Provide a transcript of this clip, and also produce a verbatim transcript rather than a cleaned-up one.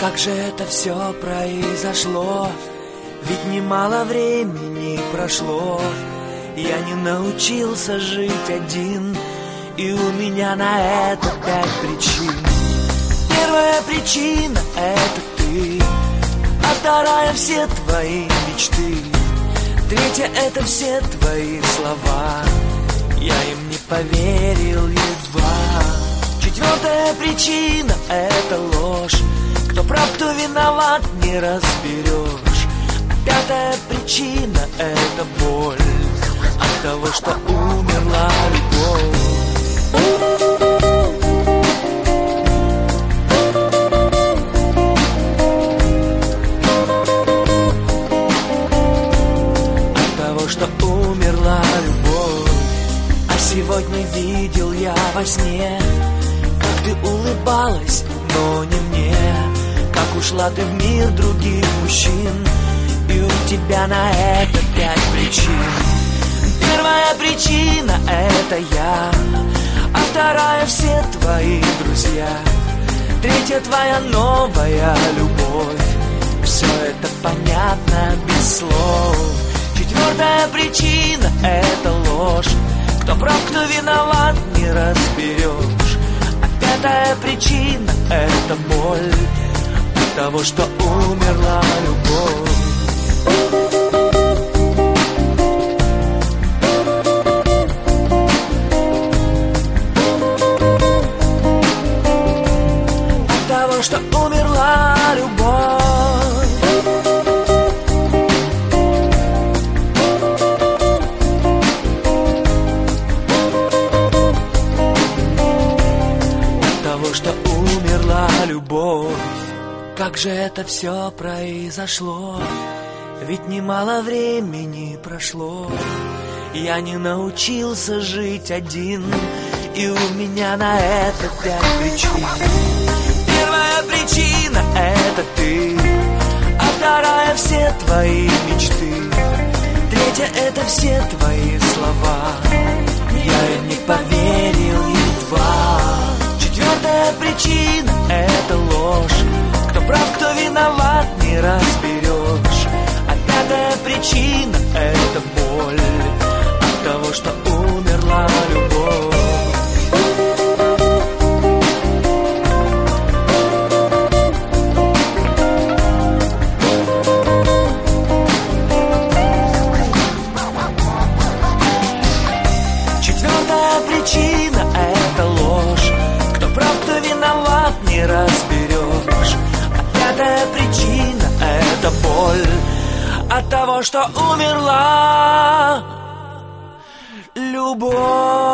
Как же это все произошло? Ведь немало времени прошло. Я не научился жить один, и у меня на это пять причин. Первая причина — это ты, а вторая — все твои мечты. Третья — это все твои слова, я им не поверил едва. Четвертая причина — это ложь, кто прав, кто виноват, не разберешь. А пятая причина — это боль от того, что умерла любовь. От того, что умерла любовь. А сегодня видел я во сне, как ты улыбалась, но не мне. Как ушла ты в мир других мужчин, и у тебя на это пять причин. Первая причина — это я, а вторая — все твои друзья. Третья — твоя новая любовь. Все это понятно без слов. Четвертая причина — это ложь, кто прав, кто виноват, не разберешь. А пятая причина — это боль от того, что умерла любовь. Что умерла любовь. От того, что умерла любовь. Как же это все произошло? Ведь немало времени прошло. Я не научился жить один, и у меня на это пять причин. Первая причина — это ты, а вторая — все твои мечты. Третья — это все твои слова, я им не поверил едва. Четвертая причина — это ложь, кто прав, кто виноват, не разберешь. А пятая причина — это боль от того, что умерла любовь. Причина — это ложь, кто прав, кто виноват, не разберешь. А пятая причина — это боль от того, что умерла любовь.